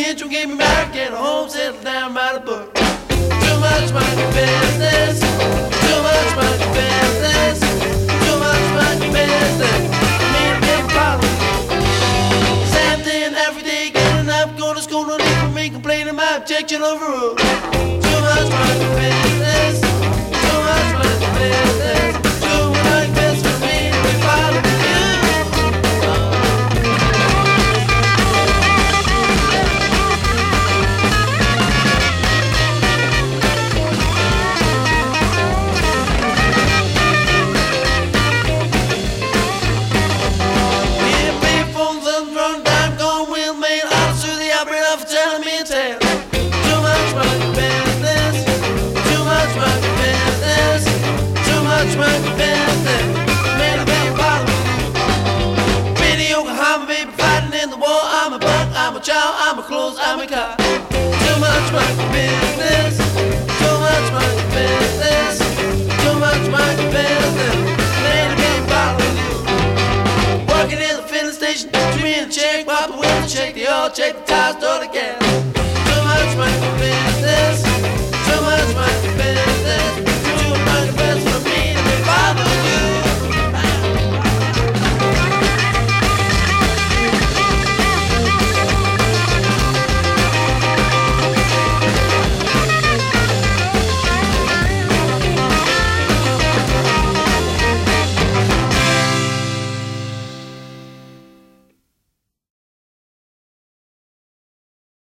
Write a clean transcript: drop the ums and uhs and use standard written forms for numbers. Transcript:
get you, get me married, get a home, settle down, write a book. Too much monkey business. Too much monkey business. Too much monkey business. Me a big problem. Same thing every day, getting up, going to school, no need for me complaining, my objection overruled. Too much monkey business. Too much monkey business. Too much business for me to be following you. Telling me a tale. Too much monkey business. Too much monkey business. Too much monkey business. Man, I beg bottom. Been in Yokohama, baby, fighting in the war. I'm a buck, I'm a child, I'm a clothes, I'm a car. Too much monkey business. Too much monkey business. Too much monkey business. Man, I beg bottom. Working in the filling station, treat me in a check, pop a window, check the oil, check the tires, start again. Too much money.